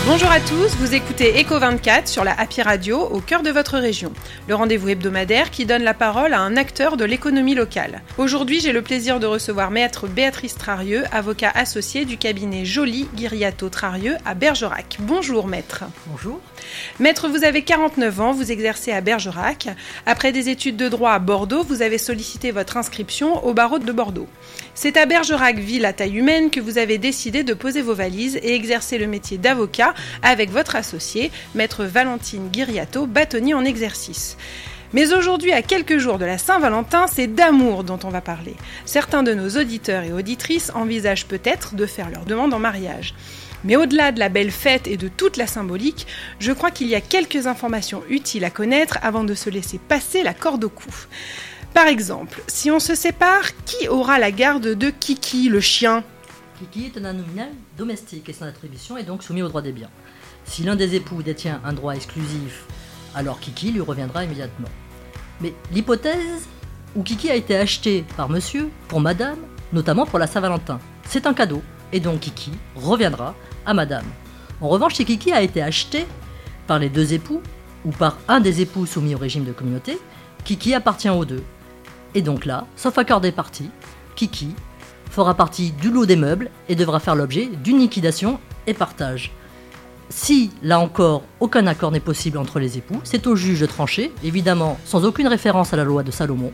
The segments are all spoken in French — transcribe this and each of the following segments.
Bonjour à tous, vous écoutez Eco24 sur la Happy Radio au cœur de votre région. Le rendez-vous hebdomadaire qui donne la parole à un acteur de l'économie locale. Aujourd'hui, j'ai le plaisir de recevoir Maître Béatrice Trarieux, avocat associé du cabinet Joly Guiriato Trarieux à Bergerac. Bonjour Maître. Bonjour. Maître, vous avez 49 ans, vous exercez à Bergerac. Après des études de droit à Bordeaux, vous avez sollicité votre inscription au barreau de Bordeaux. C'est à Bergerac, ville à taille humaine, que vous avez décidé de poser vos valises et exercer le métier d'avocat avec votre associé, Maître Valentine Guiriato, bâtonnier en exercice. Mais aujourd'hui, à quelques jours de la Saint-Valentin, c'est d'amour dont on va parler. Certains de nos auditeurs et auditrices envisagent peut-être de faire leur demande en mariage. Mais au-delà de la belle fête et de toute la symbolique, je crois qu'il y a quelques informations utiles à connaître avant de se laisser passer la corde au cou. Par exemple, si on se sépare, qui aura la garde de Kiki, le chien ? Kiki est un anominal domestique et son attribution est donc soumise au droit des biens. Si l'un des époux détient un droit exclusif, alors Kiki lui reviendra immédiatement. Mais l'hypothèse où Kiki a été acheté par monsieur pour madame, notamment pour la Saint-Valentin, c'est un cadeau, et donc Kiki reviendra à madame. En revanche, si Kiki a été acheté par les deux époux, ou par un des époux soumis au régime de communauté, Kiki appartient aux deux. Et donc là, sauf accord des parties, Kiki fera partie du lot des meubles et devra faire l'objet d'une liquidation et partage. Si, là encore, aucun accord n'est possible entre les époux, c'est au juge de trancher, évidemment sans aucune référence à la loi de Salomon,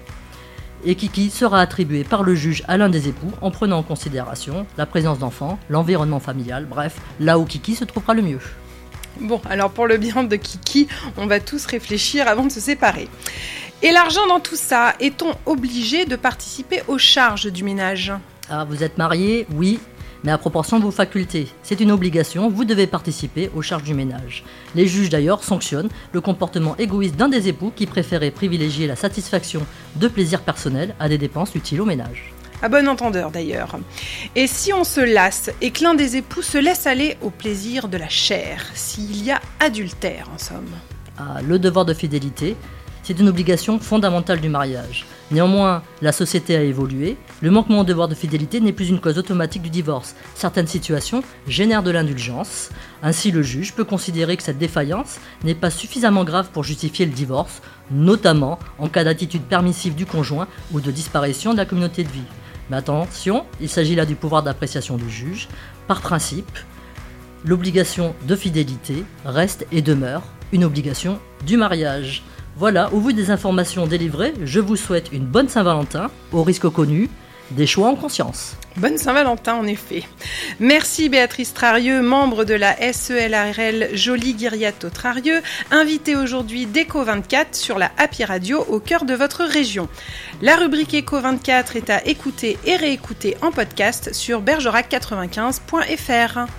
et Kiki sera attribué par le juge à l'un des époux en prenant en considération la présence d'enfants, l'environnement familial, bref, là où Kiki se trouvera le mieux. Bon, alors pour le bien de Kiki, on va tous réfléchir avant de se séparer. Et l'argent dans tout ça, est-on obligé de participer aux charges du ménage ? Ah, vous êtes marié, oui, mais à proportion de vos facultés. C'est une obligation, vous devez participer aux charges du ménage. Les juges d'ailleurs sanctionnent le comportement égoïste d'un des époux qui préférait privilégier la satisfaction de plaisirs personnels à des dépenses utiles au ménage. À bon entendeur d'ailleurs. Et si on se lasse et que l'un des époux se laisse aller au plaisir de la chair, s'il y a adultère en somme ? Ah, le devoir de fidélité, c'est une obligation fondamentale du mariage. Néanmoins, la société a évolué. Le manquement au devoir de fidélité n'est plus une cause automatique du divorce. Certaines situations génèrent de l'indulgence. Ainsi, le juge peut considérer que cette défaillance n'est pas suffisamment grave pour justifier le divorce, notamment en cas d'attitude permissive du conjoint ou de disparition de la communauté de vie. Mais attention, il s'agit là du pouvoir d'appréciation du juge. Par principe, l'obligation de fidélité reste et demeure une obligation du mariage. Voilà, au vu des informations délivrées, je vous souhaite une bonne Saint-Valentin, au risque connu, des choix en conscience. Bonne Saint-Valentin en effet. Merci Béatrice Trarieux, membre de la SELARL Joly Guiriato Trarieux, invitée aujourd'hui d'Eco24 sur la Happy Radio au cœur de votre région. La rubrique Eco24 est à écouter et réécouter en podcast sur bergerac95.fr.